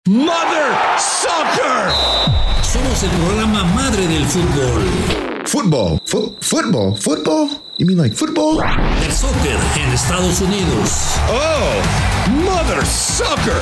Mother Soccer. Somos el programa madre del fútbol. Football? You mean like football? El soccer en Estados Unidos. Oh, Mother Soccer.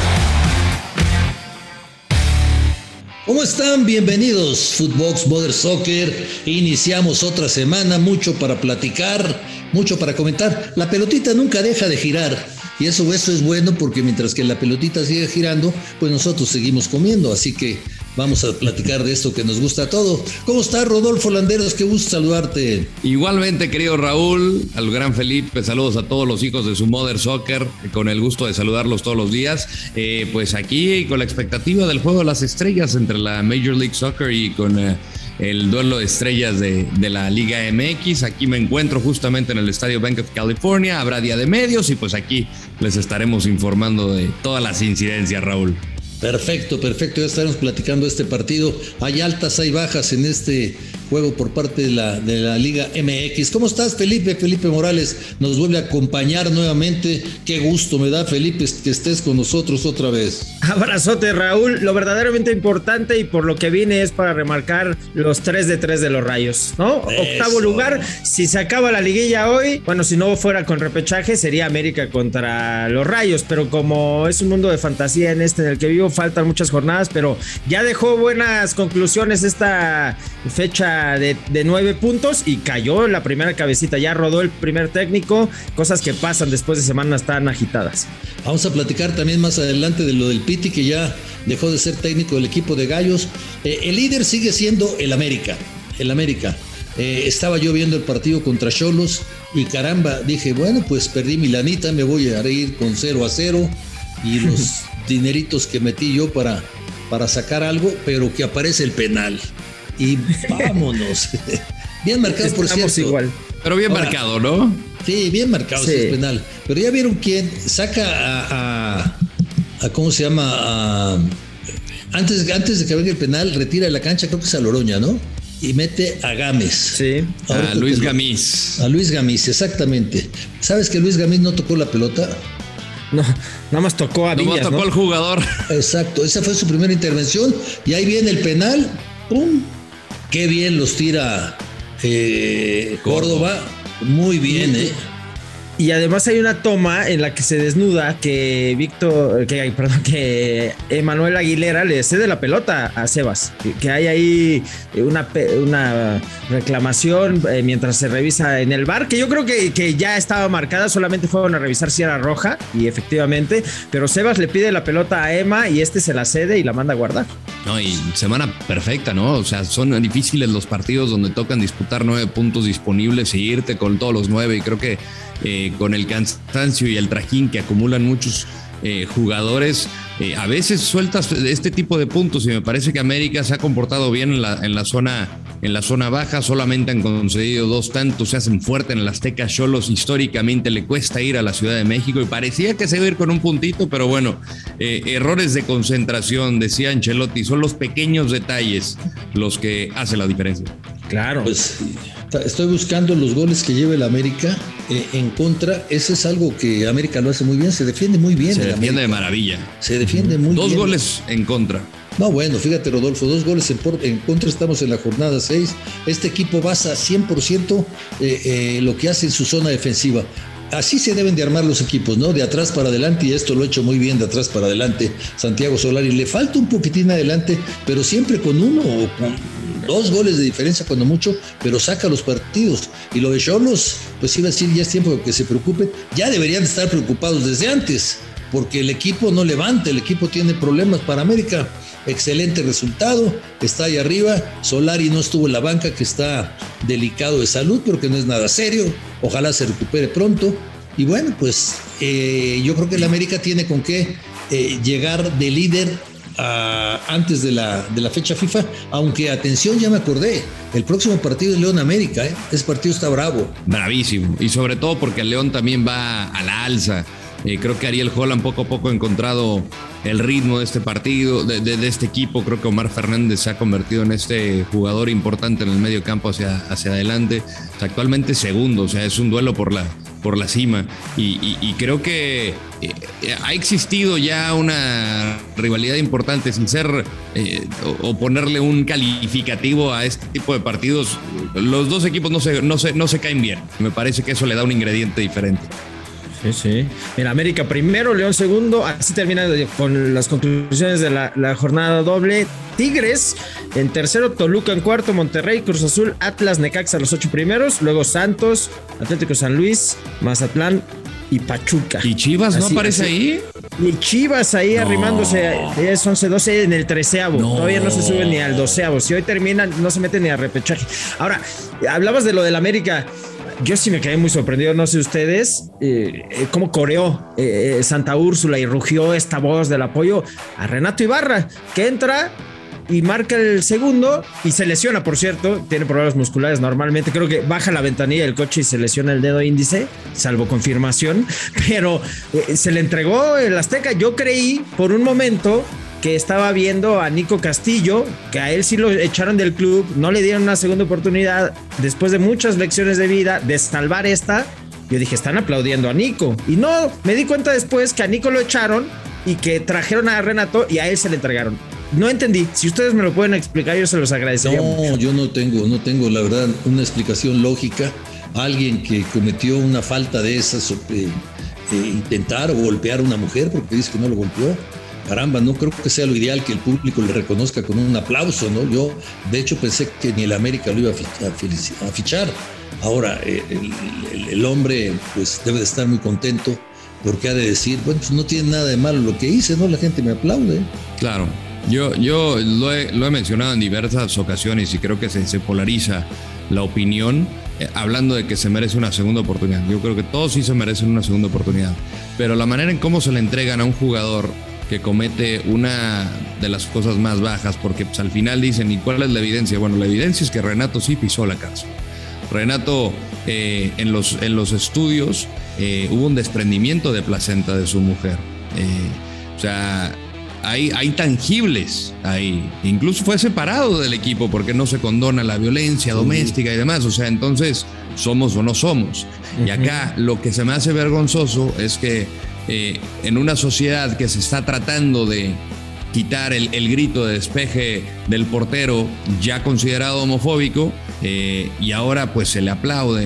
¿Cómo están? Bienvenidos, Footbox Mother Soccer. Iniciamos otra semana, mucho para platicar, mucho para comentar. La pelotita nunca deja de girar. Y eso es bueno porque mientras que la pelotita sigue girando, pues nosotros seguimos comiendo. Así que vamos a platicar de esto que nos gusta a todos. ¿Cómo está, Rodolfo Landeros? Qué gusto saludarte. Igualmente, querido Raúl, al gran Felipe, saludos a todos los hijos de su Mother Soccer, con el gusto de saludarlos todos los días. Pues aquí con la expectativa del juego de las estrellas entre la Major League Soccer y con el duelo de estrellas de la Liga MX. Aquí me encuentro justamente en el Estadio Bank of California. Habrá día de medios y pues aquí les estaremos informando de todas las incidencias, Raúl. Perfecto, ya estaremos platicando este partido. Hay altas, hay bajas en este juego por parte de la Liga MX. ¿Cómo estás, Felipe? Felipe Morales nos vuelve a acompañar nuevamente. Qué gusto me da, Felipe, que estés con nosotros otra vez. Abrazote, Raúl. Lo verdaderamente importante y por lo que vine es para remarcar los 3 de 3 de los Rayos, ¿no? Eso. Octavo lugar. Si se acaba la liguilla hoy, bueno, si no fuera con repechaje, sería América contra los Rayos, pero como es un mundo de fantasía en el que vivo, faltan muchas jornadas, pero ya dejó buenas conclusiones esta fecha de 9 puntos y cayó la primera cabecita, ya rodó el primer técnico, cosas que pasan después de semanas tan agitadas. Vamos a platicar también más adelante de lo del Piti, que ya dejó de ser técnico del equipo de Gallos. El líder sigue siendo el América. Estaba yo viendo el partido contra Xolos y caramba, dije, bueno, pues perdí mi lanita, me voy a ir con 0-0 y los dineritos que metí yo para sacar algo, pero que aparece el penal y vámonos. Bien marcado, por cierto. Igual. Pero bien marcado, ¿no? Sí, bien marcado, sí. Ese penal. Pero ya vieron quién saca a ¿cómo se llama? Antes de que venga el penal, retira de la cancha, creo que es a Loroña, ¿no? Y mete a Gámez. Sí. A Luis Gámez. A Luis Gámez, exactamente. ¿Sabes que Luis Gámez no tocó la pelota? No, nada más tocó a Villas, tocó ¿no? al jugador. Exacto, esa fue su primera intervención. Y ahí viene el penal. ¡Pum! Qué bien los tira Córdoba. Muy bien, Y además hay una toma en la que se desnuda que Emanuel Aguilera le cede la pelota a Sebas, que hay ahí una reclamación mientras se revisa en el VAR, que yo creo que ya estaba marcada, solamente fueron a revisar si era roja y efectivamente, pero Sebas le pide la pelota a Emma y se la cede y la manda a guardar. No, y semana perfecta, ¿no? O sea, son difíciles los partidos donde tocan disputar 9 puntos disponibles e irte con todos los 9, y creo que con el cansancio y el trajín que acumulan muchos jugadores, a veces sueltas este tipo de puntos, y me parece que América se ha comportado bien en la zona baja. Solamente han concedido 2 tantos, se hacen fuerte en el Azteca. Xolos históricamente le cuesta ir a la Ciudad de México y parecía que se iba a ir con un puntito, pero bueno, errores de concentración, decía Ancelotti, son los pequeños detalles los que hacen la diferencia. Claro. Pues estoy buscando los goles que lleva el América en contra. Ese es algo que América lo hace muy bien, se defiende muy bien. Se defiende de maravilla. Se defiende muy bien. 2 goles en contra. No, bueno, fíjate, Rodolfo, 2 goles en contra, estamos en la jornada 6. Este equipo basa 100% lo que hace en su zona defensiva. Así se deben de armar los equipos, ¿no? De atrás para adelante, y esto lo ha hecho muy bien de atrás para adelante Santiago Solari. Le falta un poquitín adelante, pero siempre con 1 o con 2 goles de diferencia cuando mucho, pero saca los partidos. Y lo de Xolos, pues iba a decir, ya es tiempo de que se preocupen. Ya deberían estar preocupados desde antes, porque el equipo no levanta, el equipo tiene problemas. Para América, excelente resultado, está ahí arriba. Solari no estuvo en la banca, que está delicado de salud, pero que no es nada serio. Ojalá se recupere pronto. Y bueno, pues yo creo que el América tiene con qué llegar de líder antes de la fecha FIFA, aunque atención, ya me acordé, el próximo partido es León América, ese partido está bravo. Bravísimo, y sobre todo porque el León también va a la alza. Creo que Ariel Holland poco a poco ha encontrado el ritmo de este partido, de este equipo. Creo que Omar Fernández se ha convertido en este jugador importante en el medio campo hacia adelante. Actualmente segundo, o sea, es un duelo por por la cima. Y creo que ha existido ya una rivalidad importante, sin ser o ponerle un calificativo a este tipo de partidos. Los dos equipos no se caen bien. Me parece que eso le da un ingrediente diferente. Sí. En América primero, León segundo. Así termina con las conclusiones de la jornada doble. Tigres en tercero, Toluca en cuarto, Monterrey, Cruz Azul, Atlas, Necaxa los 8 primeros. Luego Santos, Atlético San Luis, Mazatlán y Pachuca. ¿Y Chivas no aparece ahí? Y Chivas ahí arrimándose. Es 11-12 en el 13avo. Todavía no se sube ni al 12avo. Si hoy terminan, no se mete ni a repechaje. Ahora, hablabas de lo del América. Yo sí me quedé muy sorprendido, no sé ustedes, cómo coreó Santa Úrsula y rugió esta voz del apoyo a Renato Ibarra, que entra y marca el segundo y se lesiona, por cierto, tiene problemas musculares normalmente, creo que baja la ventanilla del coche y se lesiona el dedo índice, salvo confirmación, pero se le entregó el Azteca. Yo creí por un momento que estaba viendo a Nico Castillo, que a él sí lo echaron del club, no le dieron una segunda oportunidad, después de muchas lecciones de vida, de salvar esta. Yo dije, están aplaudiendo a Nico. Y no, me di cuenta después que a Nico lo echaron y que trajeron a Renato y a él se le entregaron. No entendí. Si ustedes me lo pueden explicar, yo se los agradecería. No, yo no tengo la verdad una explicación lógica. Alguien que cometió una falta de esas, intentar o golpear a una mujer porque dice que no lo golpeó. Caramba, no creo que sea lo ideal que el público le reconozca con un aplauso, ¿no? Yo, de hecho, pensé que ni el América lo iba a fichar. Ahora, el hombre, pues, debe de estar muy contento porque ha de decir, bueno, pues no tiene nada de malo lo que hice, ¿no? La gente me aplaude. Claro. Yo lo he mencionado en diversas ocasiones y creo que se polariza la opinión hablando de que se merece una segunda oportunidad. Yo creo que todos sí se merecen una segunda oportunidad, pero la manera en cómo se le entregan a un jugador que comete una de las cosas más bajas, porque pues, al final dicen, ¿y cuál es la evidencia? Bueno, la evidencia es que Renato sí pisó la cárcel. Renato en los estudios hubo un desprendimiento de placenta de su mujer. O sea, hay tangibles ahí. Incluso fue separado del equipo porque no se condona la violencia doméstica y demás. O sea, entonces, ¿somos o no somos? Y acá lo que se me hace vergonzoso es que en una sociedad que se está tratando de quitar el grito de despeje del portero ya considerado homofóbico, y ahora pues se le aplaude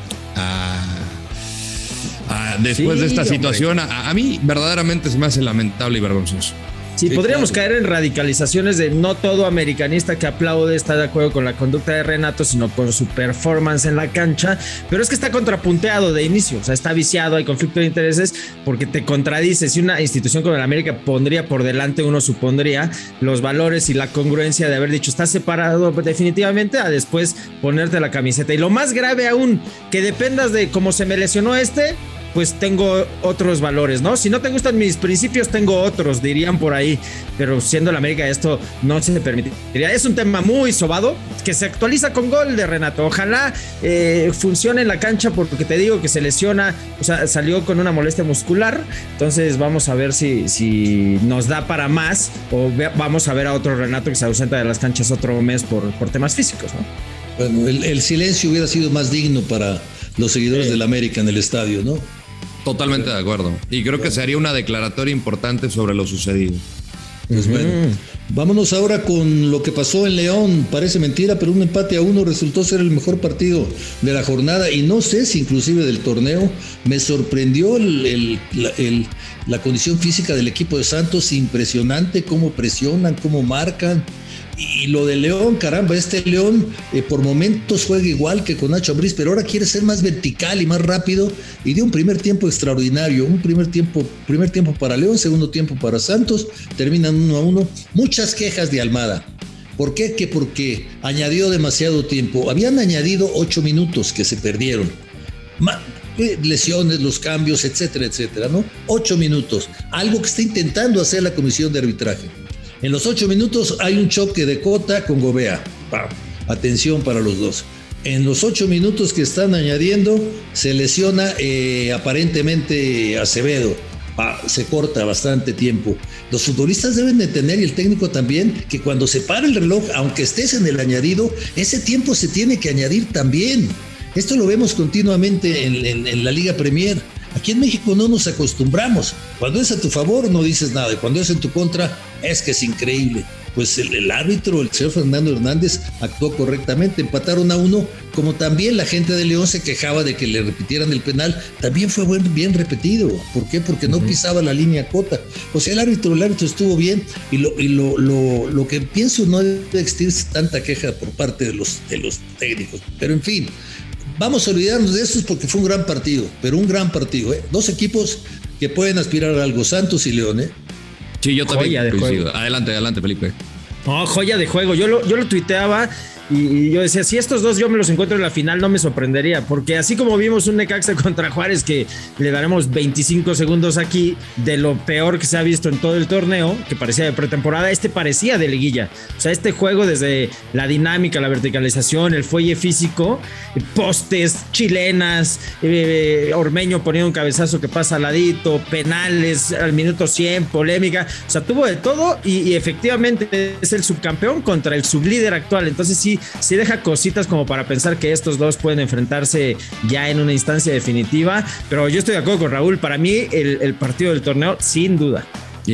después de esta situación. A mí verdaderamente se me hace lamentable y vergonzoso. Sí, podríamos caer en radicalizaciones de no todo americanista que aplaude está de acuerdo con la conducta de Renato, sino con su performance en la cancha, pero es que está contrapunteado de inicio, o sea, está viciado, hay conflicto de intereses, porque te contradice. Si una institución como el América pondría por delante, uno supondría, los valores y la congruencia de haber dicho, está separado definitivamente, a después ponerte la camiseta. Y lo más grave aún, que dependas de cómo se me lesionó pues tengo otros valores, ¿no? Si no te gustan mis principios, tengo otros, dirían por ahí. Pero siendo el América, esto no se permitiría. Es un tema muy sobado, que se actualiza con gol de Renato. Ojalá funcione en la cancha, porque te digo que se lesiona, o sea, salió con una molestia muscular. Entonces vamos a ver si nos da para más, o vamos a ver a otro Renato que se ausenta de las canchas otro mes por temas físicos, ¿no? Bueno, el silencio hubiera sido más digno para los seguidores del América en el estadio, ¿no? Totalmente de acuerdo. Y creo que sería una declaratoria importante sobre lo sucedido. Pues bueno, vámonos ahora con lo que pasó en León. Parece mentira, pero un empate a 1 resultó ser el mejor partido de la jornada, y no sé si inclusive del torneo. Me sorprendió la condición física del equipo de Santos, impresionante cómo presionan, cómo marcan. Y lo de León, caramba, este León por momentos juega igual que con Nacho Ambriz, pero ahora quiere ser más vertical y más rápido, y dio un primer tiempo extraordinario, un primer tiempo para León, segundo tiempo para Santos, terminan 1-1. Muchas quejas de Almada. ¿Por qué? Que porque añadió demasiado tiempo. Habían añadido 8 minutos que se perdieron. Lesiones, los cambios, etcétera, etcétera, ¿no? 8 minutos, algo que está intentando hacer la comisión de arbitraje. En los 8 minutos hay un choque de Cota con Gobea. Atención para los dos. En los 8 minutos que están añadiendo, se lesiona aparentemente Acevedo. Se corta bastante tiempo. Los futbolistas deben de tener, y el técnico también, que cuando se para el reloj, aunque estés en el añadido, ese tiempo se tiene que añadir también. Esto lo vemos continuamente en la Liga Premier. Aquí en México no nos acostumbramos. Cuando es a tu favor no dices nada, y cuando es en tu contra es que es increíble. Pues el árbitro, el señor Fernando Hernández, actuó correctamente, empataron a 1, como también la gente de León se quejaba de que le repitieran el penal, también fue bien repetido. ¿Por qué? Porque no pisaba la línea cota. O sea, el árbitro estuvo bien, y lo que pienso, no debe existir tanta queja por parte de los técnicos, pero en fin. Vamos a olvidarnos de estos porque fue un gran partido, pero un gran partido, ¿eh? Dos equipos que pueden aspirar a algo, Santos y León, ¿eh? Sí, yo también. Juego. Adelante, Felipe. No, joya de juego. Yo lo tuiteaba y yo decía, si estos dos yo me los encuentro en la final, no me sorprendería, porque así como vimos un Necaxa contra Juárez, que le daremos 25 segundos aquí, de lo peor que se ha visto en todo el torneo, que parecía de pretemporada, parecía de liguilla. O sea, este juego, desde la dinámica, la verticalización, el fuelle físico, postes, chilenas, Ormeño poniendo un cabezazo que pasa al ladito, penales al minuto 100, polémica, o sea, tuvo de todo, y efectivamente es el subcampeón contra el sublíder actual. Entonces sí deja cositas como para pensar que estos dos pueden enfrentarse ya en una instancia definitiva, pero yo estoy de acuerdo con Raúl. Para mí el partido del torneo, sin duda.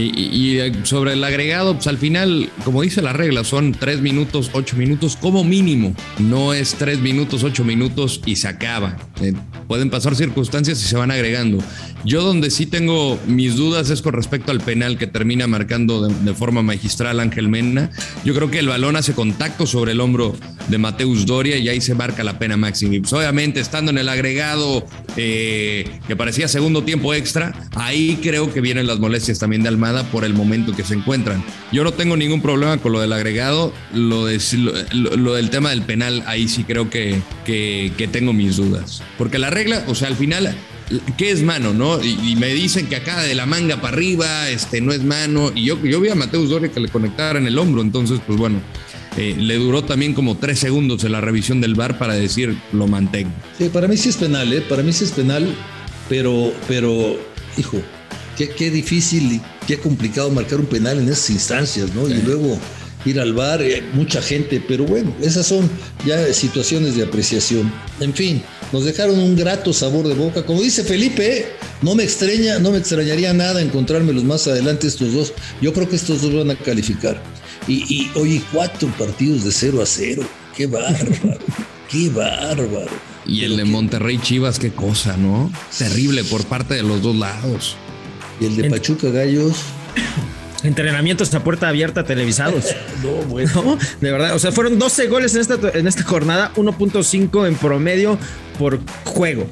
Y sobre el agregado, pues al final, como dice la regla, son 3 minutos, 8 minutos como mínimo. No es 3 minutos, 8 minutos y se acaba. Pueden pasar circunstancias y se van agregando. Yo donde sí tengo mis dudas es con respecto al penal que termina marcando de forma magistral Ángel Mena. Yo creo que el balón hace contacto sobre el hombro de Mateus Doria y ahí se marca la pena máxima. Y pues obviamente, estando en el agregado que parecía segundo tiempo extra, ahí creo que vienen las molestias también de Almada por el momento que se encuentran. Yo no tengo ningún problema con lo del agregado. Lo del tema del penal, ahí sí creo que tengo mis dudas. Porque la regla, o sea, al final, ¿qué es mano, no? Y me dicen que acá de la manga para arriba no es mano. Y yo vi a Mateus Doria que le conectara en el hombro. Entonces, pues bueno, le duró también como 3 segundos en la revisión del VAR para decir lo mantengo. Sí, para mí sí es penal, para mí sí es penal, pero hijo, qué difícil y qué complicado marcar un penal en esas instancias, ¿no? Sí. Y luego ir al VAR, mucha gente, pero bueno, esas son ya situaciones de apreciación. En fin, nos dejaron un grato sabor de boca. Como dice Felipe, no me extrañaría nada encontrármelos más adelante estos dos. Yo creo que estos dos van a calificar. Y oye, 4 partidos de 0-0. ¡Qué bárbaro! ¡Qué bárbaro! Y el de Monterrey Chivas, qué cosa, ¿no? Terrible por parte de los dos lados. Y el de Pachuca Gallos. Entrenamientos a puerta abierta televisados. No, bueno. ¿No? De verdad, o sea, fueron 12 goles en esta jornada, 1.5 en promedio por juego.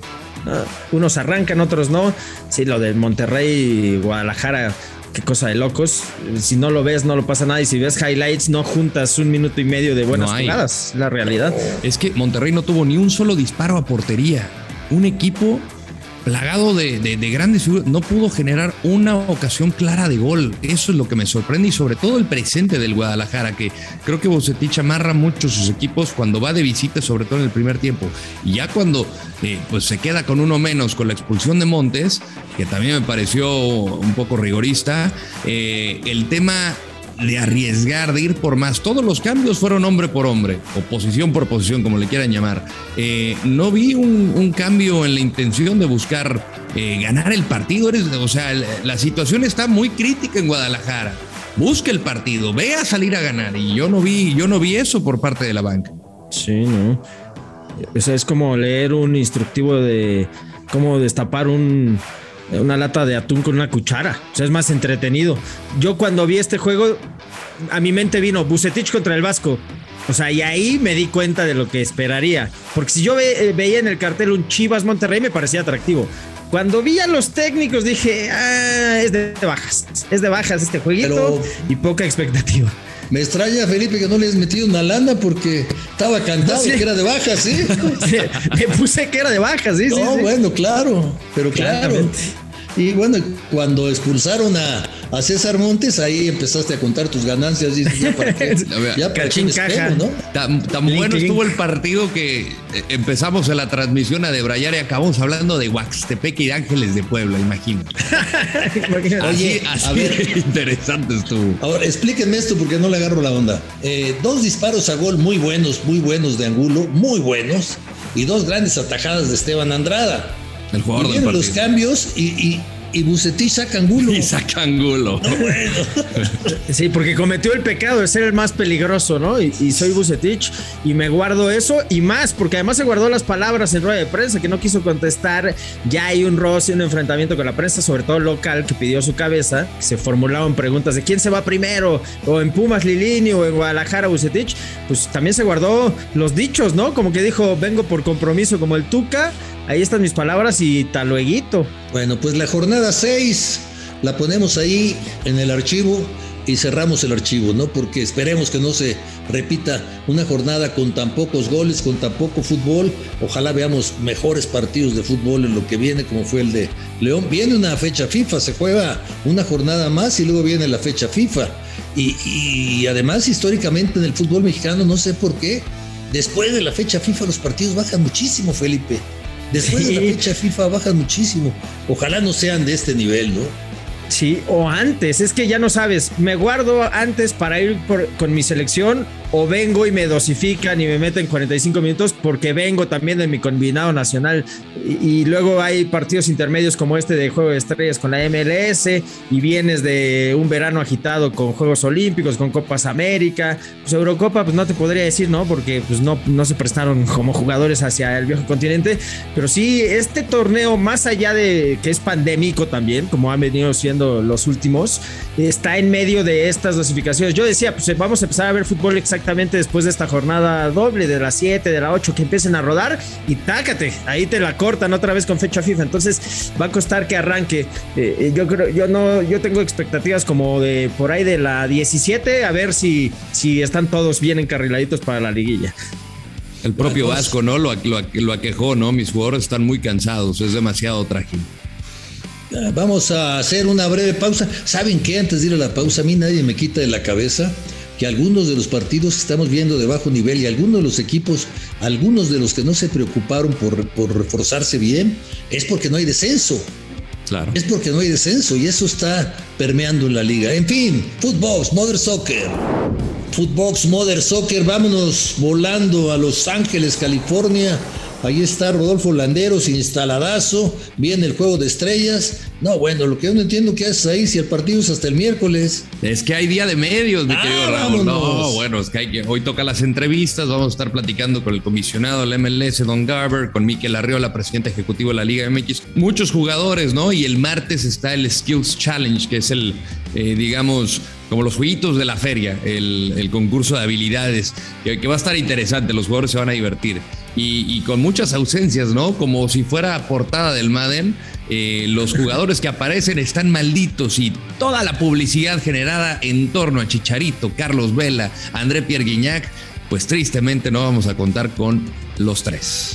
Unos arrancan, otros no. Sí, lo de Monterrey y Guadalajara, qué cosa de locos. Si no lo ves, no lo pasa nada. Y si ves highlights, no juntas 1 minuto y medio de buenas jugadas. La realidad. Es que Monterrey no tuvo ni un solo disparo a portería. Un equipo plagado de grandes figuras, no pudo generar una ocasión clara de gol. Eso es lo que me sorprende, y sobre todo el presente del Guadalajara, que creo que Vucetich amarra mucho sus equipos cuando va de visita, sobre todo en el primer tiempo. Y ya cuando pues se queda con uno menos con la expulsión de Montes, que también me pareció un poco rigorista, el tema de arriesgar, de ir por más. Todos los cambios fueron hombre por hombre, o posición por posición, como le quieran llamar. No vi un cambio en la intención de buscar ganar el partido. O sea, la situación está muy crítica en Guadalajara. Busca el partido, ve a salir a ganar. Y yo no vi eso por parte de la banca. Sí, no. O sea, es como leer un instructivo de cómo destapar una lata de atún con una cuchara. O sea, es más entretenido. Yo cuando vi este juego, a mi mente vino Vucetich contra el Vasco. O sea, y ahí me di cuenta de lo que esperaría. Porque si yo veía en el cartel un Chivas Monterrey, me parecía atractivo. Cuando vi a los técnicos dije, es de bajas. Es de bajas este jueguito, y poca expectativa. Me extraña, Felipe, que no le has metido una lana porque estaba cantado que era de bajas, ¿sí? Me puse que era de bajas, sí. No, sí. Bueno, claro, pero claro. Y bueno, cuando expulsaron a César Montes, ahí empezaste a contar tus ganancias. Y ya para qué, caja, ¿no? Tan bueno estuvo el partido que empezamos en la transmisión a debrayar y acabamos hablando de Huaxtepec y de Ángeles de Puebla, imagínate. Oye, así a ver, interesante estuvo. Ahora, explíquenme esto porque no le agarro la onda. 2 disparos a gol muy buenos de Angulo, muy buenos. y 2 grandes atajadas de Esteban Andrada. El jugador y del partido. Los cambios y Vucetich saca Angulo. Y saca Angulo. No, bueno. Sí, porque cometió el pecado de ser el más peligroso, ¿no? Y soy Vucetich y me guardo eso y más, porque además se guardó las palabras en rueda de prensa, que no quiso contestar. Ya hay un roce, un enfrentamiento con la prensa, sobre todo local, que pidió su cabeza. Se formulaban preguntas de quién se va primero, o en Pumas Lilini, o en Guadalajara Vucetich. Pues también se guardó los dichos, ¿no? Como que dijo, vengo por compromiso como el Tuca. Ahí están mis palabras y talueguito. Bueno, pues la jornada 6 la ponemos ahí en el archivo y cerramos el archivo, ¿no? Porque esperemos que no se repita una jornada con tan pocos goles, con tan poco fútbol. Ojalá veamos mejores partidos de fútbol en lo que viene, como fue el de León. Viene una fecha FIFA, se juega una jornada más y luego viene la fecha FIFA. Y además, históricamente en el fútbol mexicano, no sé por qué, después de la fecha FIFA los partidos bajan muchísimo, Felipe. Después de la fecha FIFA bajan muchísimo. Ojalá no sean de este nivel, ¿no? Sí, o antes, es que ya no sabes, me guardo antes para ir con mi selección o vengo y me dosifican y me meten 45 minutos porque vengo también de mi combinado nacional y luego hay partidos intermedios como este de Juego de Estrellas con la MLS y vienes de un verano agitado con Juegos Olímpicos, con Copas América, pues Eurocopa pues no te podría decir, ¿no? Porque pues no se prestaron como jugadores hacia el viejo continente, pero sí, este torneo más allá de que es pandémico también, como han venido siendo los últimos, está en medio de estas dosificaciones. Yo decía, pues vamos a empezar a ver fútbol exactamente después de esta jornada doble, de las 7, de la 8, que empiecen a rodar y tácate, ahí te la cortan otra vez con fecha FIFA, entonces va a costar que arranque. Yo tengo expectativas como de por ahí de la 17, a ver si están todos bien encarriladitos para la liguilla. El propio Vasco, ¿no? Lo aquejó, ¿no? Mis jugadores están muy cansados, es demasiado trágico. Vamos a hacer una breve pausa. ¿Saben qué? Antes de ir a la pausa, a mí nadie me quita de la cabeza que algunos de los partidos que estamos viendo de bajo nivel y algunos de los equipos, algunos de los que no se preocuparon por reforzarse bien, es porque no hay descenso. Claro. Es porque no hay descenso y eso está permeando en la liga. En fin, Footbox, Mother Soccer. Footbox, Mother Soccer, vámonos volando a Los Ángeles, California. Ahí está Rodolfo Landeros, instaladazo. Viene el Juego de Estrellas. No, bueno, lo que yo no entiendo, ¿qué haces ahí si el partido es hasta el miércoles? Es que hay día de medios, mi querido Raúl. No, bueno, es que hoy toca las entrevistas. Vamos a estar platicando con el comisionado del MLS, Don Garber, con Mikel Arriola, presidente ejecutivo de la Liga MX. Muchos jugadores, ¿no? Y el martes está el Skills Challenge, que es el, digamos, como los jueguitos de la feria, el concurso de habilidades, que va a estar interesante. Los jugadores se van a divertir. Y con muchas ausencias, ¿no? Como si fuera portada del Madden. Los jugadores que aparecen están malditos y toda la publicidad generada en torno a Chicharito, Carlos Vela, André Pierre Guignac, pues tristemente no vamos a contar con los 3.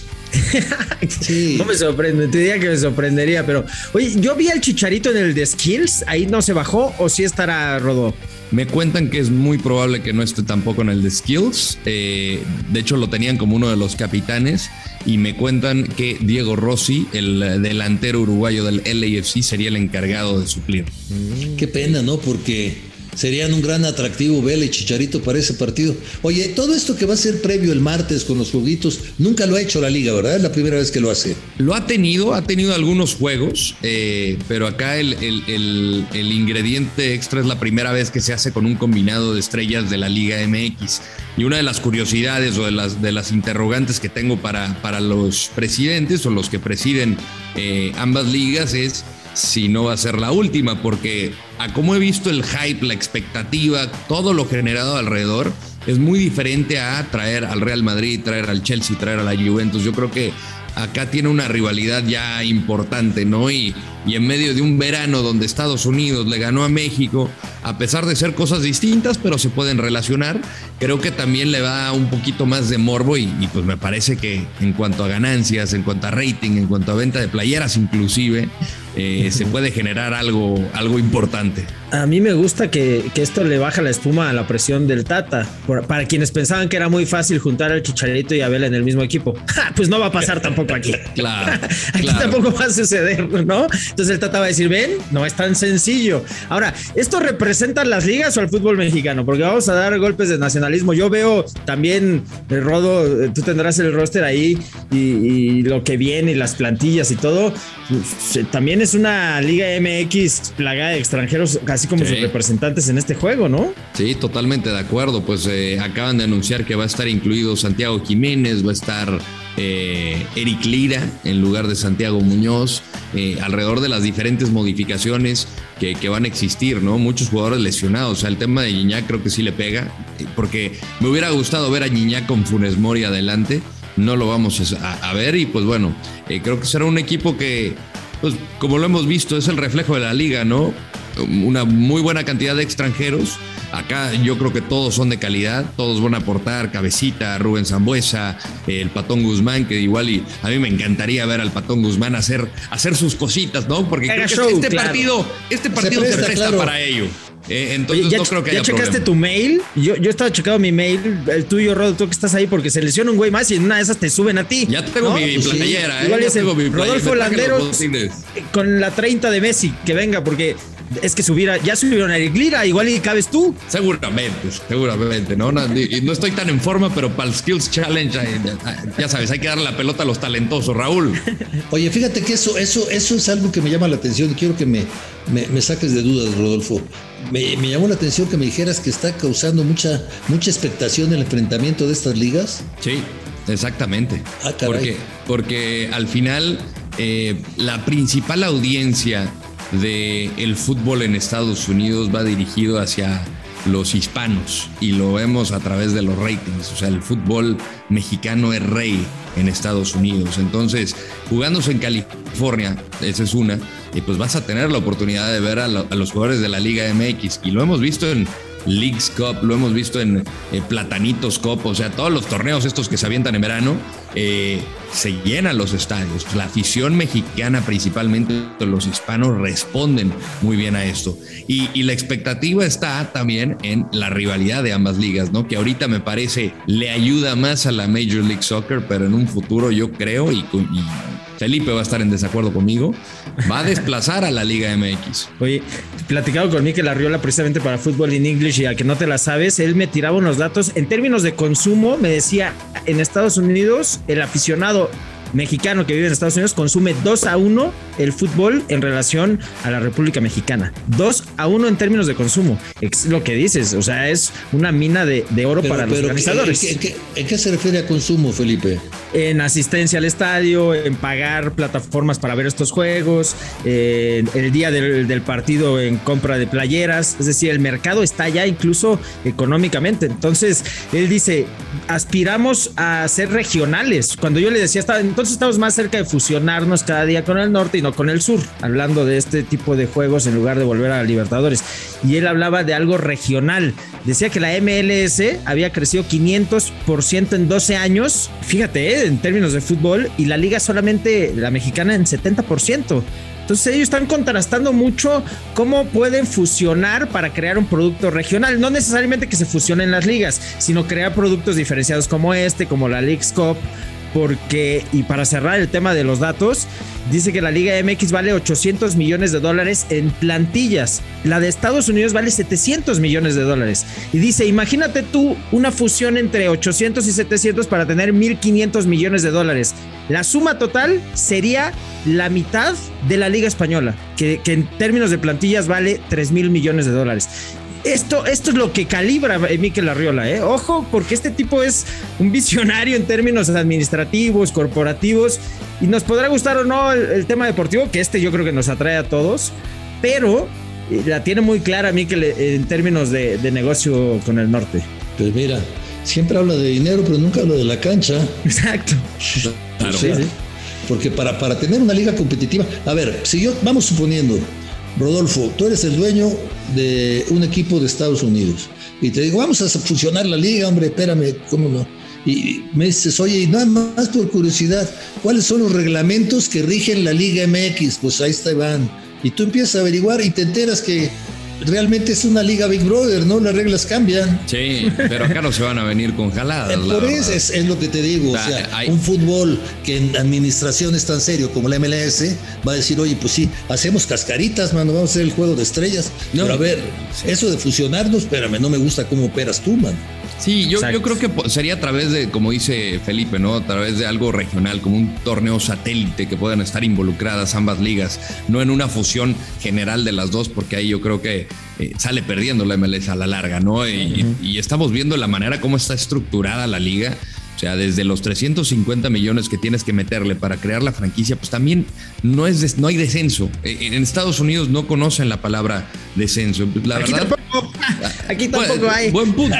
Sí. No me sorprende, te diría que me sorprendería, pero oye, yo vi al Chicharito en el de Skills, ahí no se bajó o sí estará Rodó. Me cuentan que es muy probable que no esté tampoco en el de Skills. De hecho, lo tenían como uno de los capitanes. Y me cuentan que Diego Rossi, el delantero uruguayo del LAFC, sería el encargado de suplir. Qué pena, ¿no? Porque serían un gran atractivo Vela y Chicharito para ese partido. Oye, todo esto que va a ser previo el martes con los jueguitos, nunca lo ha hecho la liga, ¿verdad? Es la primera vez que lo hace. Lo ha tenido algunos juegos, pero acá el ingrediente extra es la primera vez que se hace con un combinado de estrellas de la Liga MX. Y una de las curiosidades o de las interrogantes que tengo para los presidentes o los que presiden ambas ligas es si no va a ser la última, porque a como he visto el hype, la expectativa, todo lo generado alrededor, es muy diferente a traer al Real Madrid, traer al Chelsea, traer a la Juventus. Yo creo que acá tiene una rivalidad ya importante, ¿no? Y en medio de un verano donde Estados Unidos le ganó a México, a pesar de ser cosas distintas, pero se pueden relacionar, creo que también le da un poquito más de morbo y pues me parece que en cuanto a ganancias, en cuanto a rating, en cuanto a venta de playeras inclusive, se puede generar algo importante. bastante. A mí me gusta que esto le baja la espuma a la presión del Tata. Para quienes pensaban que era muy fácil juntar al Chicharito y a Vela en el mismo equipo, pues no va a pasar tampoco aquí. Claro. Aquí tampoco va a suceder, ¿no? Entonces el Tata va a decir, ven, no es tan sencillo. Ahora, ¿esto representa las ligas o al fútbol mexicano? Porque vamos a dar golpes de nacionalismo. Yo veo también, Rodo, tú tendrás el roster ahí y lo que viene y las plantillas y todo. También es una Liga MX plagada de extranjeros, así como sus representantes en este juego, ¿no? Sí, totalmente de acuerdo. Pues acaban de anunciar que va a estar incluido Santiago Jiménez, va a estar Eric Lira en lugar de Santiago Muñoz, alrededor de las diferentes modificaciones que van a existir, ¿no? Muchos jugadores lesionados. O sea, el tema de Gignac creo que sí le pega, porque me hubiera gustado ver a Gignac con Funes Mori adelante. No lo vamos a ver y pues bueno, creo que será un equipo que, pues como lo hemos visto, es el reflejo de la liga, ¿no? Una muy buena cantidad de extranjeros. Acá yo creo que todos son de calidad, todos van a aportar. Cabecita, Rubén Sambueza, el Patón Guzmán, que igual y a mí me encantaría ver al Patón Guzmán hacer sus cositas, ¿no? Porque creo que este partido se presta para ello. Entonces no creo que haya problema. ¿Ya checaste tu mail? Yo estaba checando mi mail, el tuyo, Rodo, tú que estás ahí, porque se lesiona un güey más y en una de esas te suben a ti. Ya tengo mi playera, Igual es el Rodolfo Landeros con la 30 de Messi, que venga, porque es que ya subieron a Eric Lira, igual y cabes tú. Seguramente, ¿no? No estoy tan en forma, pero para el Skills Challenge, ya sabes, hay que darle la pelota a los talentosos, Raúl. Oye, fíjate que eso es algo que me llama la atención y quiero que me saques de dudas, Rodolfo. Me llamó la atención que me dijeras que está causando mucha expectación el enfrentamiento de estas ligas. Sí, exactamente. Porque al final la principal audiencia del fútbol en Estados Unidos va dirigido hacia los hispanos y lo vemos a través de los ratings. O sea, el fútbol mexicano es rey en Estados Unidos. Entonces, jugándose en California, esa es una, y pues vas a tener la oportunidad de ver a los jugadores de la Liga MX, y lo hemos visto en Leagues Cup, lo hemos visto en Platanitos Cup, o sea, todos los torneos estos que se avientan en verano, se llenan los estadios. La afición mexicana, principalmente los hispanos, responden muy bien a esto. Y la expectativa está también en la rivalidad de ambas ligas, ¿no? Que ahorita me parece le ayuda más a la Major League Soccer, pero en un futuro yo creo, y Felipe va a estar en desacuerdo conmigo, va a desplazar a la Liga MX. Oye, platicado con Mikel Arriola precisamente para Fútbol in English, y a que no te la sabes, él me tiraba unos datos en términos de consumo. Me decía, en Estados Unidos el aficionado mexicano que vive en Estados Unidos consume 2-1 el fútbol en relación a la República Mexicana. 2-1 en términos de consumo. Es lo que dices, o sea, es una mina de oro para los organizadores. ¿En qué se refiere a consumo, Felipe? En asistencia al estadio, en pagar plataformas para ver estos juegos, el día del partido en compra de playeras. Es decir, el mercado está ya incluso económicamente. Entonces, él dice, aspiramos a ser regionales. Cuando yo le decía, entonces estamos más cerca de fusionarnos cada día con el norte y no con el sur, hablando de este tipo de juegos en lugar de volver a Libertadores. Y él hablaba de algo regional. Decía que la MLS había crecido 500% en 12 años. Fíjate, en términos de fútbol, y la liga solamente, la mexicana, en 70%. Entonces ellos están contrastando mucho cómo pueden fusionar para crear un producto regional. No necesariamente que se fusionen las ligas, sino crear productos diferenciados como como la Leagues Cup. Porque, y para cerrar el tema de los datos, dice que la Liga MX vale $800 millones en plantillas. La de Estados Unidos vale $700 millones. Y dice, imagínate tú una fusión entre 800 y 700 para tener $1,500 millones. La suma total sería la mitad de la Liga Española, que en términos de plantillas vale $3,000 millones. Esto es lo que calibra Mikel Arriola, ¿eh? Ojo, porque este tipo es un visionario en términos administrativos, corporativos, y nos podrá gustar o no el tema deportivo, que yo creo que nos atrae a todos, pero la tiene muy clara Mikel en términos de negocio con el norte. Pues mira, siempre habla de dinero, pero nunca habla de la cancha. Exacto. Claro. Sí, porque para tener una liga competitiva, a ver, si vamos suponiendo, Rodolfo, tú eres el dueño de un equipo de Estados Unidos y te digo, vamos a fusionar la liga, hombre, espérame, ¿cómo no? Y me dices, oye, y nada más por curiosidad, ¿cuáles son los reglamentos que rigen la Liga MX? Pues ahí está Iván, Y tú empiezas a averiguar y te enteras que realmente es una liga Big Brother, ¿no? Las reglas cambian. Sí, pero acá no se van a venir con jaladas. Por eso es lo que te digo. O sea, un fútbol que en administración es tan serio como la MLS va a decir, oye, pues sí, hacemos cascaritas, mano, vamos a hacer el juego de estrellas. No. Pero a ver, eso de fusionarnos, espérame, no me gusta cómo operas tú, mano. Sí, yo creo que sería a través de, como dice Felipe, ¿no? A través de algo regional, como un torneo satélite que puedan estar involucradas ambas ligas, no en una fusión general de las dos, porque ahí yo creo que sale perdiendo la MLS a la larga, ¿no? Y estamos viendo la manera como está estructurada la liga. O sea, desde los 350 millones que tienes que meterle para crear la franquicia, pues también no hay descenso. En Estados Unidos no conocen la palabra descenso. La aquí verdad, aquí tampoco hay. Buen punto.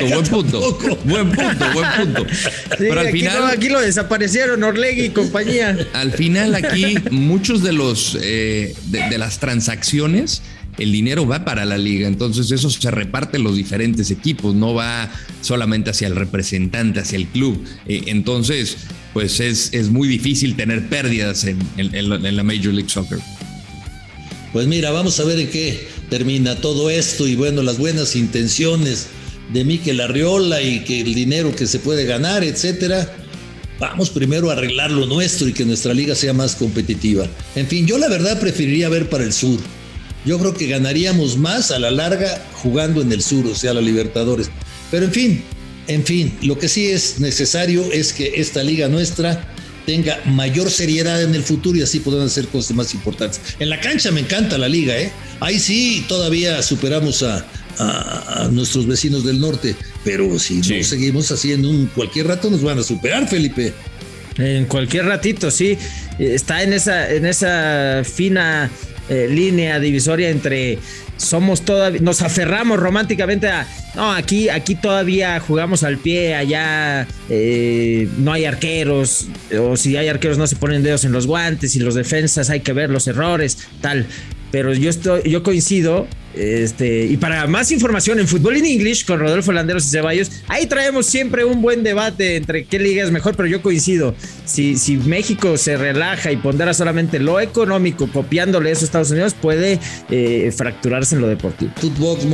Sí, pero al final, aquí lo desaparecieron Orlegui y compañía. Al final aquí muchos de los de las transacciones, el dinero va para la liga, entonces eso se reparte en los diferentes equipos, no va solamente hacia el representante, hacia el club. Entonces, pues es muy difícil tener pérdidas en la Major League Soccer. Pues mira, vamos a ver en qué termina todo esto y bueno, las buenas intenciones de Mikel Arriola y que el dinero que se puede ganar, etcétera. Vamos primero a arreglar lo nuestro y que nuestra liga sea más competitiva. En fin, yo la verdad preferiría ver para el sur. Yo creo que ganaríamos más a la larga jugando en el sur, o sea, la Libertadores. Pero en fin, lo que sí es necesario es que esta liga nuestra tenga mayor seriedad en el futuro y así podrán hacer cosas más importantes. En la cancha me encanta la liga, ¿eh? Ahí sí todavía superamos a nuestros vecinos del norte, pero si no seguimos haciendo cualquier rato nos van a superar, Felipe. En cualquier ratito, sí. Está en esa fina línea divisoria entre nos aferramos románticamente aquí todavía jugamos al pie, allá no hay arqueros, o si hay arqueros no se ponen dedos en los guantes y los defensas hay que ver los errores, tal. Pero yo coincido, y para más información en Fútbol in English con Rodolfo Landeros y Ceballos, ahí traemos siempre un buen debate entre qué liga es mejor, pero yo coincido, si México se relaja y pondera solamente lo económico, copiándole eso a Estados Unidos, puede fracturarse en lo deportivo. Footbox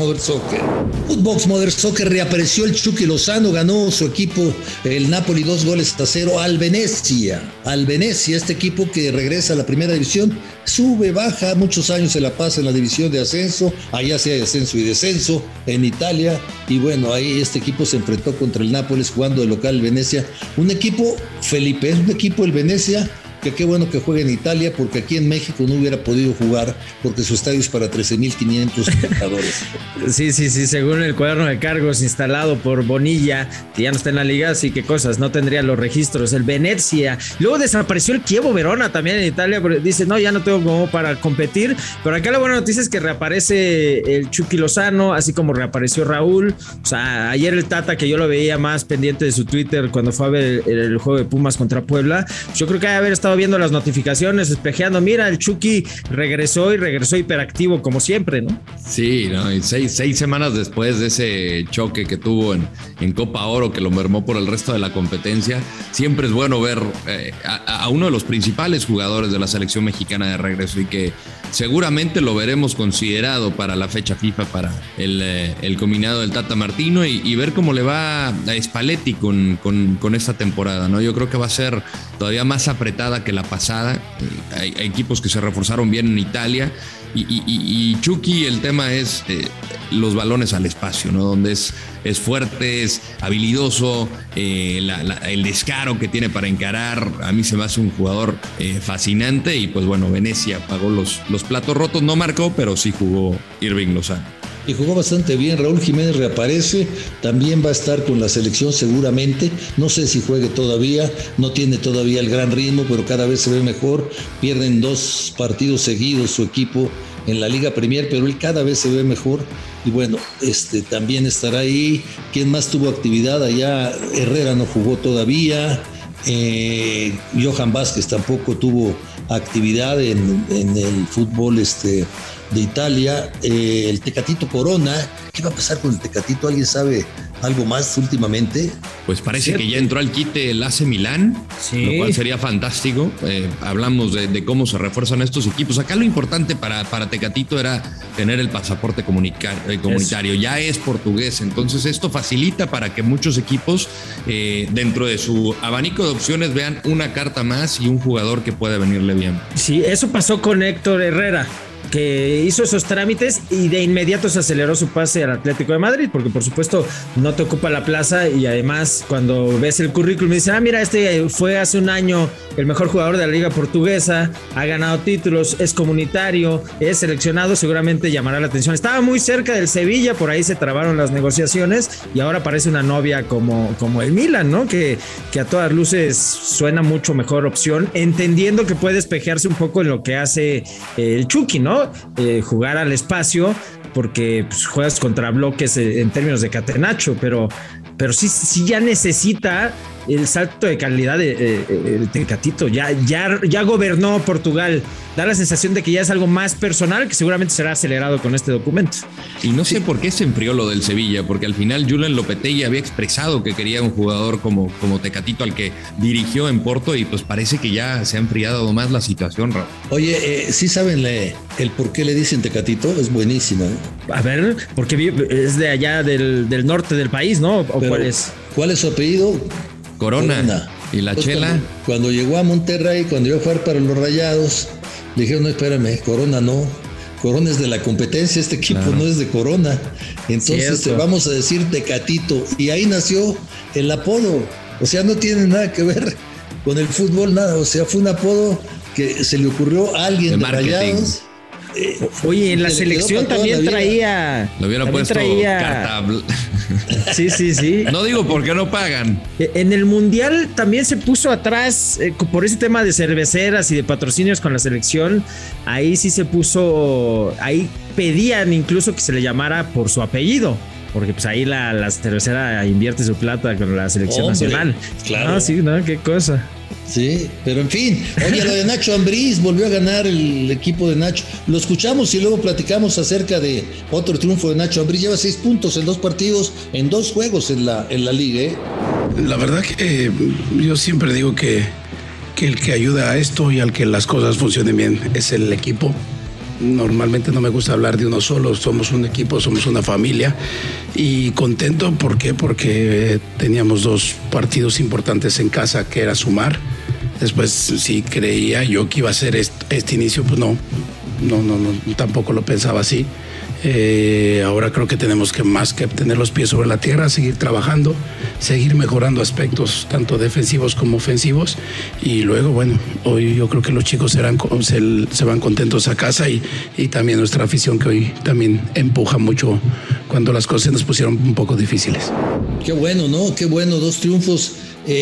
Mother Soccer reapareció el Chucky Lozano, ganó su equipo, el Napoli, 2-0 al Venecia, este equipo que regresa a la primera división, sube, baja, muchos años se la pasa en la división de ascenso, allá sí hay ascenso y descenso en Italia, y bueno, ahí este equipo se enfrentó contra el Nápoles jugando de local el Venecia, un equipo, Felipe, es un equipo el Venecia que qué bueno que juegue en Italia, porque aquí en México no hubiera podido jugar, porque su estadio es para 13,500 espectadores. Sí, según el cuaderno de cargos instalado por Bonilla, que ya no está en la liga, así que cosas, no tendría los registros. El Venezia, luego desapareció el Chievo Verona también en Italia, pero dice, no, ya no tengo como para competir, pero acá la buena noticia es que reaparece el Chucky Lozano, así como reapareció Raúl. O sea, ayer el Tata, que yo lo veía más pendiente de su Twitter cuando fue a ver el juego de Pumas contra Puebla, yo creo que debe haber estado viendo las notificaciones, espejeando, mira, el Chucky regresó hiperactivo como siempre, ¿no? Sí, ¿no? Y seis semanas después de ese choque que tuvo en Copa Oro, que lo mermó por el resto de la competencia, siempre es bueno ver a uno de los principales jugadores de la selección mexicana de regreso, y que seguramente lo veremos considerado para la fecha FIFA, para el combinado del Tata Martino, y ver cómo le va a Spalletti con esta temporada, ¿no? Yo creo que va a ser todavía más apretada que la pasada. Hay equipos que se reforzaron bien en Italia, y Chucky, el tema es los balones al espacio, ¿no? Donde es fuerte, es habilidoso, el descaro que tiene para encarar, a mí se me hace un jugador fascinante, y pues bueno, Venecia pagó los platos rotos, no marcó, pero sí jugó Irving Lozano. Y jugó bastante bien. Raúl Jiménez reaparece, también va a estar con la selección seguramente, no sé si juegue todavía, no tiene todavía el gran ritmo, pero cada vez se ve mejor. Pierden 2 partidos seguidos su equipo en la Liga Premier, pero él cada vez se ve mejor, y bueno, también estará ahí. ¿Quién más tuvo actividad allá? Herrera no jugó todavía, Johan Vázquez tampoco tuvo actividad en el fútbol de Italia. El Tecatito Corona, ¿qué va a pasar con el Tecatito? ¿Alguien sabe algo más últimamente? Pues parece que ya entró al quite el AC Milán, lo cual sería fantástico. Hablamos de cómo se refuerzan estos equipos. Acá lo importante para Tecatito era tener el pasaporte comunitario. Ya es portugués, entonces esto facilita para que muchos equipos dentro de su abanico de opciones vean una carta más y un jugador que puede venirle bien. Sí, eso pasó con Héctor Herrera, que hizo esos trámites y de inmediato se aceleró su pase al Atlético de Madrid, porque por supuesto no te ocupa la plaza, y además cuando ves el currículum y dices, mira, este fue hace un año el mejor jugador de la liga portuguesa, ha ganado títulos, es comunitario, es seleccionado, seguramente llamará la atención. Estaba muy cerca del Sevilla, por ahí se trabaron las negociaciones y ahora parece una novia como el Milan, ¿no? Que a todas luces suena mucho mejor opción, entendiendo que puede espejearse un poco en lo que hace el Chucky, ¿no? Jugar al espacio, porque pues, juegas contra bloques en términos de catenacho, pero sí ya necesita el salto de calidad el Tecatito. Ya gobernó Portugal. Da la sensación de que ya es algo más personal, que seguramente será acelerado con este documento. Y no sé por qué se enfrió lo del Sevilla, porque al final Julen Lopetegui había expresado que quería un jugador como Tecatito, al que dirigió en Porto, y pues parece que ya se ha enfriado más la situación, Raúl. Oye, ¿sí saben el por qué le dicen Tecatito? Es buenísimo, ¿eh? A ver, porque es de allá del norte del país, ¿no? ¿O cuál es? ¿Cuál es su apellido? Corona. ¿Y la Chela? Cuando llegó a Monterrey, cuando iba a jugar para los Rayados, le dijeron, no, espérame, Corona no. Corona es de la competencia, este equipo no es de Corona. Entonces te vamos a decir Tecatito. Y ahí nació el apodo. O sea, no tiene nada que ver con el fútbol, nada. O sea, fue un apodo que se le ocurrió a alguien de Rayados. Oye, en la selección también traía. Lo hubiera puesto carta. Sí. No digo porque no pagan. En el Mundial también se puso atrás por ese tema de cerveceras y de patrocinios con la selección. Ahí sí se puso. Ahí pedían incluso que se le llamara por su apellido, porque pues ahí la cervecera invierte su plata con la selección nacional. Claro. Sí, ¿no? Qué cosa. Sí, pero en fin, oye, lo de Nacho Ambriz, volvió a ganar el equipo de Nacho. Lo escuchamos y luego platicamos acerca de otro triunfo de Nacho Ambriz. Lleva 6 puntos en 2 partidos, en 2 juegos en la liga, ¿eh? La verdad que yo siempre digo que el que ayuda a esto y al que las cosas funcionen bien es el equipo. Normalmente no me gusta hablar de uno solo, somos un equipo, somos una familia, y contento. ¿Por qué? Porque teníamos 2 partidos importantes en casa, que era sumar. Después, si creía yo que iba a ser este inicio, pues no, tampoco lo pensaba así. Ahora creo que tenemos que más que tener los pies sobre la tierra, seguir trabajando, seguir mejorando aspectos tanto defensivos como ofensivos, y luego, bueno, hoy yo creo que los chicos se van contentos a casa, y también nuestra afición, que hoy también empuja mucho cuando las cosas nos pusieron un poco difíciles. Qué bueno, ¿no? Qué bueno, 2 triunfos.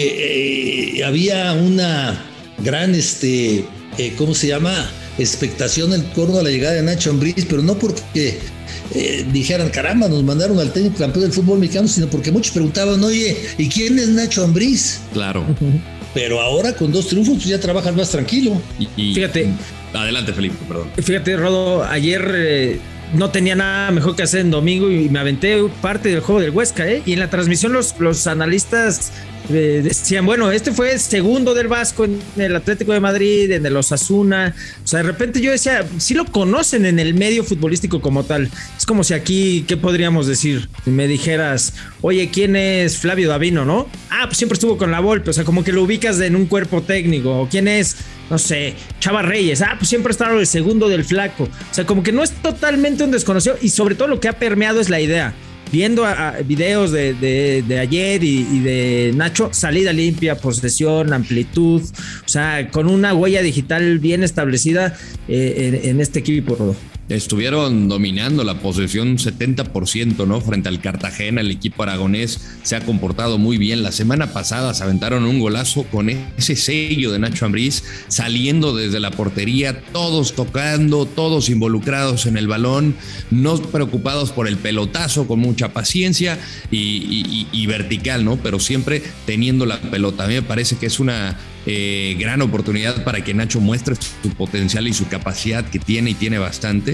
Había una gran, ¿cómo se llama?, expectación en torno a la llegada de Nacho Ambriz, pero no porque dijeran, caramba, nos mandaron al técnico campeón del fútbol mexicano, sino porque muchos preguntaban, oye, ¿y quién es Nacho Ambriz? Claro. Pero ahora con 2 triunfos pues ya trabajas más tranquilo. Y fíjate. Adelante, Felipe, perdón. Fíjate, Rodo, ayer no tenía nada mejor que hacer en domingo y me aventé parte del juego del Huesca, y en la transmisión los analistas decían, bueno, este fue el segundo del Vasco en el Atlético de Madrid, en el Osasuna. O sea, de repente yo decía, sí lo conocen en el medio futbolístico como tal. Es como si aquí, ¿qué podríamos decir? Si me dijeras, oye, ¿quién es Flavio Davino, no? Pues siempre estuvo con la Volpe. O sea, como que lo ubicas en un cuerpo técnico. ¿O quién es? No sé, Chava Reyes. Pues siempre está el segundo del Flaco. O sea, como que no es totalmente un desconocido, y sobre todo lo que ha permeado es la idea. Viendo videos de ayer y de Nacho, salida limpia, posesión, amplitud, o sea, con una huella digital bien establecida en este equipo, Rodo. Estuvieron dominando la posesión 70%, ¿no? Frente al Cartagena, el equipo aragonés se ha comportado muy bien. La semana pasada se aventaron un golazo con ese sello de Nacho Ambriz, saliendo desde la portería, todos tocando, todos involucrados en el balón, no preocupados por el pelotazo, con mucha paciencia y vertical, ¿no? Pero siempre teniendo la pelota. A mí me parece que es una gran oportunidad para que Nacho muestre su potencial y su capacidad, que tiene y tiene bastante,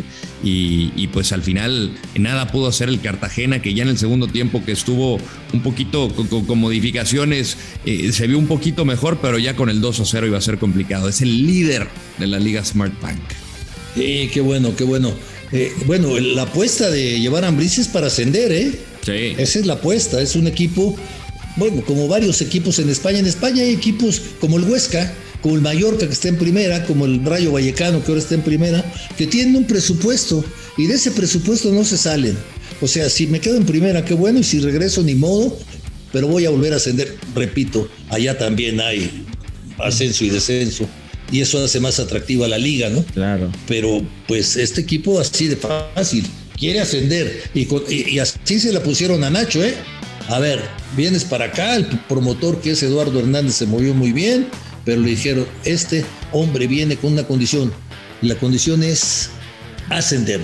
y pues al final nada pudo hacer el Cartagena, que ya en el segundo tiempo, que estuvo un poquito con modificaciones, se vio un poquito mejor, pero ya con el 2-0 iba a ser complicado. Es el líder de la Liga Smartbank. Qué bueno. Bueno, la apuesta de llevar a Ambriz es para ascender, Sí. Esa es la apuesta. Es un equipo, bueno, como varios equipos en España. En España hay equipos como el Huesca, como el Mallorca, que está en primera, como el Rayo Vallecano, que ahora está en primera, que tienen un presupuesto y de ese presupuesto no se salen. O sea, si me quedo en primera, qué bueno, y si regreso, ni modo, pero voy a volver a ascender. Repito, allá también hay ascenso y descenso, y eso hace más atractiva la liga, ¿no? Claro. Pero pues este equipo así de fácil quiere ascender, y así se la pusieron a Nacho, A ver, vienes para acá, el promotor, que es Eduardo Hernández, se movió muy bien, pero le dijeron, este hombre viene con una condición, y la condición es ascender.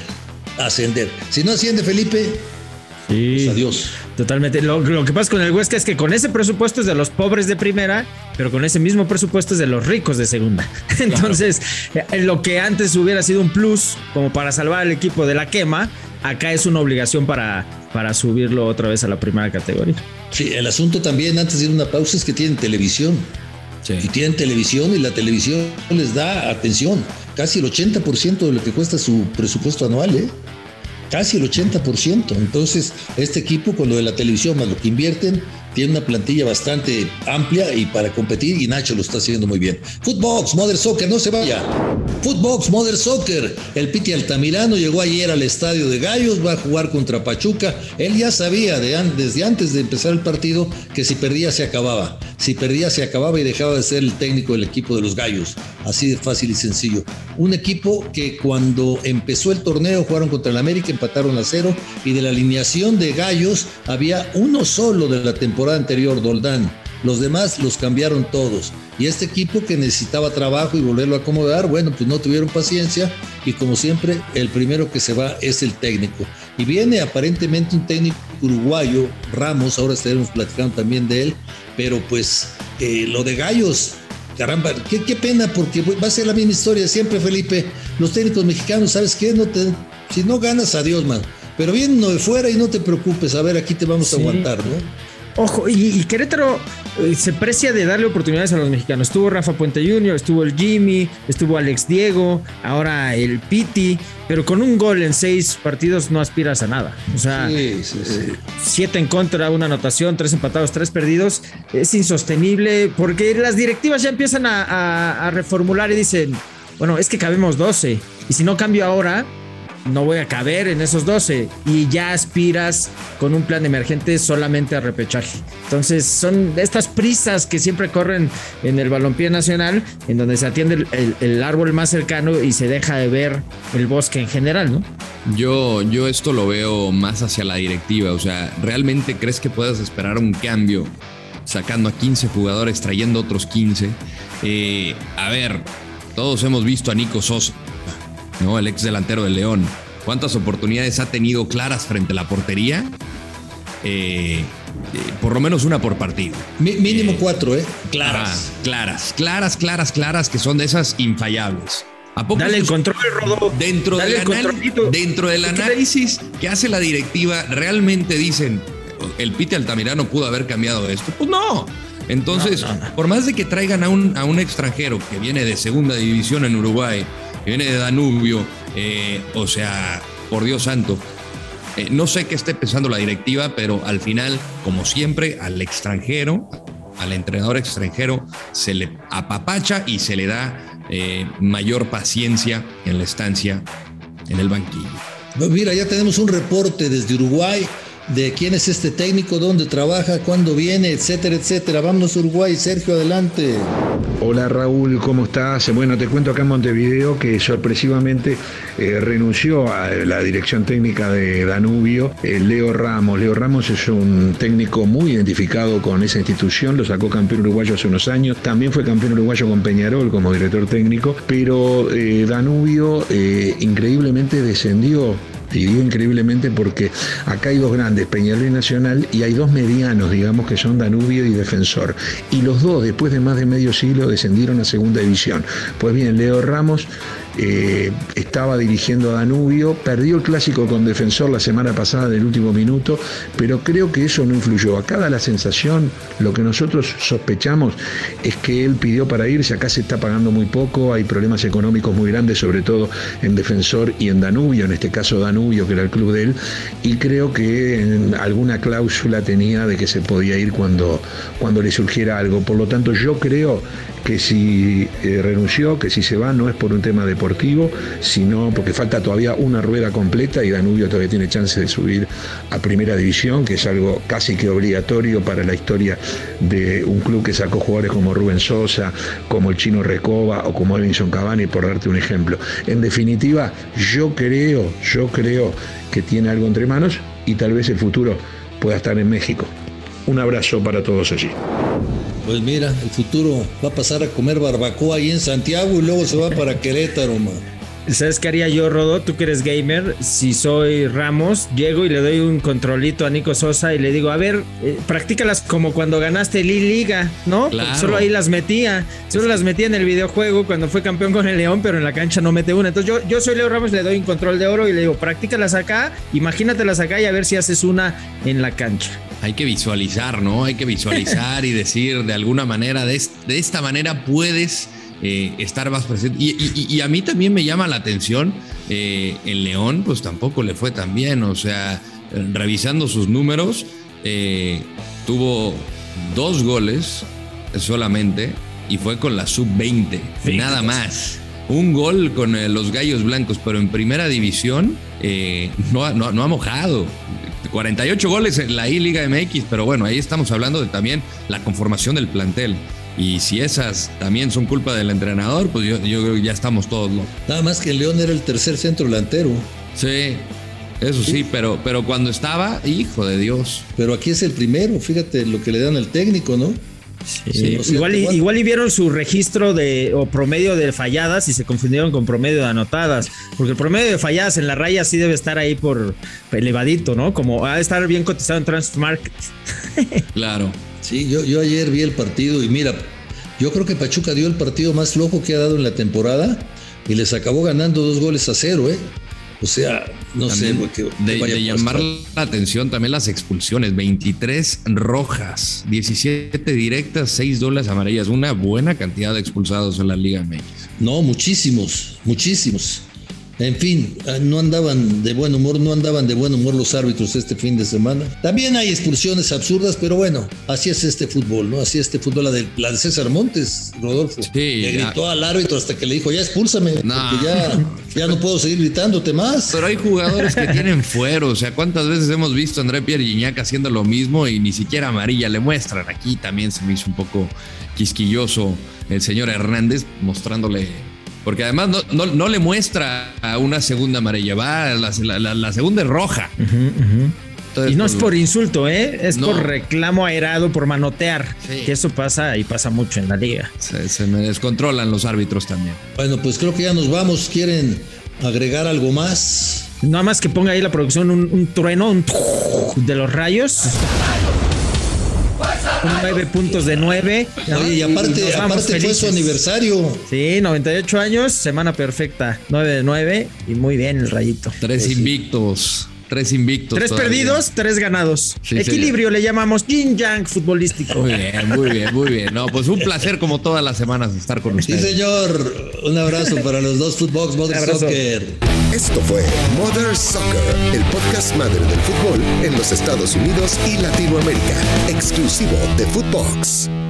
Si no asciende, Felipe, Sí. pues adiós. Totalmente. Lo que pasa con el Huesca es que con ese presupuesto es de los pobres de primera, pero con ese mismo presupuesto es de los ricos de segunda. Entonces, lo que antes hubiera sido un plus como para salvar al equipo de la quema, acá es una obligación para subirlo otra vez a la primera categoría. Sí, el asunto también, antes de ir a una pausa, es que tienen televisión. Sí. Y tienen televisión, y la televisión les da atención. Casi el 80% de lo que cuesta su presupuesto anual, Casi el 80%. Entonces, este equipo, con lo de la televisión más lo que invierten, tiene una plantilla bastante amplia y para competir, y Nacho lo está haciendo muy bien. Footbox, Mother Soccer, no se vaya. Footbox, Mother Soccer. El Piti Altamirano llegó ayer al estadio de Gallos, va a jugar contra Pachuca. Él ya sabía desde antes de empezar el partido que si perdía se acababa. Si perdía se acababa y dejaba de ser el técnico del equipo de los Gallos. Así de fácil y sencillo. Un equipo que cuando empezó el torneo jugaron contra el América, empataron a 0, y de la alineación de Gallos había uno solo de la temporada anterior, Doldán. Los demás los cambiaron todos. Y este equipo, que necesitaba trabajo y volverlo a acomodar, bueno, pues no tuvieron paciencia, y como siempre, el primero que se va es el técnico. Y viene aparentemente un técnico uruguayo, Ramos, ahora estaremos platicando también de él, pero pues lo de Gallos, caramba, qué pena, porque va a ser la misma historia siempre, Felipe. Los técnicos mexicanos, ¿sabes qué? Si no ganas, adiós, man. Pero viene uno de fuera y no te preocupes, a ver, aquí te vamos a aguantar, ¿no? Ojo, y Querétaro se precia de darle oportunidades a los mexicanos. Estuvo Rafa Puente Jr., estuvo el Jimmy, estuvo Alex Diego, ahora el Piti, pero con un gol en 6 partidos no aspiras a nada. O sea, Sí. 7 en contra, 1 anotación, 3 empatados, 3 perdidos. Es insostenible porque las directivas ya empiezan a reformular y dicen, bueno, es que cabemos 12, y si no cambio ahora, no voy a caber en esos 12, y ya aspiras con un plan emergente solamente a repechaje. Entonces son estas prisas que siempre corren en el balompié nacional, en donde se atiende el árbol más cercano y se deja de ver el bosque en general, ¿no? Yo esto lo veo más hacia la directiva. O sea, ¿realmente crees que puedas esperar un cambio sacando a 15 jugadores, trayendo otros 15? A ver, todos hemos visto a Nico Sosa, ¿no? El ex delantero del León. ¿Cuántas oportunidades ha tenido claras frente a la portería? Por lo menos una por partido. Mínimo 4, claras. Claras, que son de esas infallables. ¿A poco Dale el control, Rodo. Dentro del análisis que hace la directiva, realmente dicen, ¿el Piti Altamirano pudo haber cambiado esto? Pues no. Entonces, no. Por más de que traigan a un extranjero que viene de segunda división en Uruguay, que viene de Danubio, o sea, por Dios santo, no sé qué esté pensando la directiva, pero al final, como siempre, al extranjero, al entrenador extranjero, se le apapacha y se le da mayor paciencia en la estancia en el banquillo. Mira, ya tenemos un reporte desde Uruguay de quién es este técnico, dónde trabaja, cuándo viene, etcétera, etcétera. Vámonos a Uruguay. Sergio, adelante. Hola Raúl, ¿cómo estás? Bueno, te cuento acá en Montevideo que sorpresivamente renunció a la dirección técnica de Danubio Leo Ramos. Leo Ramos es un técnico muy identificado con esa institución, lo sacó campeón uruguayo hace unos años, también fue campeón uruguayo con Peñarol como director técnico, pero Danubio increíblemente descendió. Y digo increíblemente porque acá hay dos grandes, Peñarol y Nacional, y hay dos medianos, digamos, que son Danubio y Defensor. Y los dos, después de más de medio siglo, descendieron a segunda división. Pues bien, Leo Ramos estaba dirigiendo a Danubio, perdió el clásico con Defensor la semana pasada en el último minuto, pero creo que eso no influyó. Acá da la sensación, lo que nosotros sospechamos es que él pidió para irse, acá se está pagando muy poco, hay problemas económicos muy grandes, sobre todo en Defensor y en Danubio, en este caso Danubio, que era el club de él, y creo que alguna cláusula tenía de que se podía ir cuando le surgiera algo. Por lo tanto, yo creo que si renunció, que si se va, no es por un tema deportivo, sino porque falta todavía una rueda completa y Danubio todavía tiene chance de subir a primera división, que es algo casi que obligatorio para la historia de un club que sacó jugadores como Rubén Sosa, como el Chino Recoba o como Edinson Cavani, por darte un ejemplo. En definitiva, yo creo que tiene algo entre manos y tal vez el futuro pueda estar en México. Un abrazo para todos allí. Pues mira, el futuro va a pasar a comer barbacoa ahí en Santiago y luego se va para Querétaro, man. ¿Sabes qué haría yo, Rodo? Tú que eres gamer, si soy Ramos, llego y le doy un controlito a Nico Sosa y le digo, a ver, practícalas como cuando ganaste Liga, ¿no? Claro. Solo ahí las metía, en el videojuego cuando fue campeón con el León, pero en la cancha no mete una. Entonces yo soy Leo Ramos, le doy un control de oro y le digo, practícalas acá, imagínatelas acá y a ver si haces una en la cancha. Hay que visualizar, ¿no? Hay que visualizar y decir de alguna manera, de esta manera puedes estar más presente. Y a mí también me llama la atención, el León pues tampoco le fue tan bien, o sea, revisando sus números, tuvo 2 goles solamente y fue con la sub-20, nada más. Un gol con los Gallos Blancos, pero en primera división no ha mojado. 48 goles en la I-Liga MX, pero bueno, ahí estamos hablando de también la conformación del plantel. Y si esas también son culpa del entrenador, pues yo creo que ya estamos todos locos. Nada más que el León era el tercer centro delantero. Sí, eso sí, pero cuando estaba, hijo de Dios. Pero aquí es el primero, fíjate lo que le dan al técnico, ¿no? Sí. O sea, igual y vieron su registro o promedio de falladas y se confundieron con promedio de anotadas, porque el promedio de falladas en la raya sí debe estar ahí por elevadito, ¿no? Como ha de estar bien cotizado en Transfermarkt. Claro. Sí, yo ayer vi el partido y mira, yo creo que Pachuca dio el partido más flojo que ha dado en la temporada y les acabó ganando 2-0, ¿eh? O sea, no también sé. De llamar la atención también las expulsiones, 23 rojas, 17 directas, 6 dobles amarillas, una buena cantidad de expulsados en la Liga MX. No, muchísimos. En fin, no andaban de buen humor los árbitros este fin de semana. También hay expulsiones absurdas, pero bueno, así es este fútbol, ¿no? Así es este fútbol, la de César Montes, Rodolfo. Sí, le gritó al árbitro hasta que le dijo, ya expúlsame, porque ya no puedo seguir gritándote más. Pero hay jugadores que tienen fuero, o sea, ¿cuántas veces hemos visto a André Pierre Gignac haciendo lo mismo y ni siquiera amarilla le muestran? Aquí también se me hizo un poco quisquilloso el señor Hernández mostrándole... Porque además no le muestra a una segunda amarilla, la segunda es roja. Entonces, y no es por insulto, es por reclamo aerado, por manotear. Sí. Que eso pasa y pasa mucho en la liga. Se me descontrolan los árbitros también. Bueno, pues creo que ya nos vamos. ¿Quieren agregar algo más? Nada más que ponga ahí la producción un trueno de los Rayos. 9 puntos de 9. Oye, y aparte fue su aniversario. Sí, 98 años, semana perfecta. 9 de 9 y muy bien el Rayito. 3 invictos. 3 invictos. 3 todavía. Perdidos, 3 ganados. Sí, Equilibrio le llamamos yin-yang futbolístico. Muy bien. No, pues un placer como todas las semanas estar con ustedes. Sí, señor. Un abrazo para los dos Footbox Mother Soccer. Esto fue Mother Soccer, el podcast madre del fútbol en los Estados Unidos y Latinoamérica, exclusivo de Footbox.